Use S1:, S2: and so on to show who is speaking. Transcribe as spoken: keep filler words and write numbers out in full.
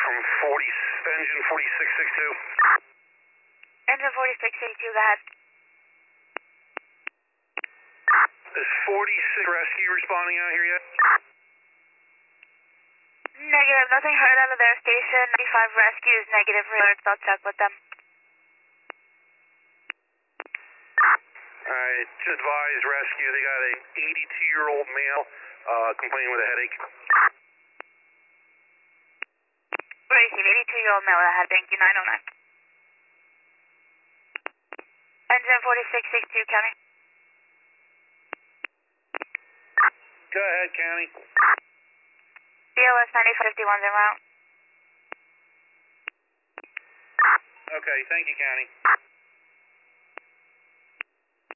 S1: from forty, engine forty-six sixty-two.
S2: Engine forty-six sixty-two, go ahead.
S1: Is forty-six rescue responding out here yet?
S2: Negative, nothing heard out of their station. ninety-five rescue is negative alerts, I'll check with them.
S1: Alright, just advise rescue, they got an eighty-two-year-old male uh, complaining with a headache.
S2: Receive, eighty-two-year-old male with a head, thank you, nine oh nine. Engine forty-six sixty-two, County.
S1: Go ahead, County.
S2: B L S ninety-five fifty-one's en route.
S1: Okay, thank you, County.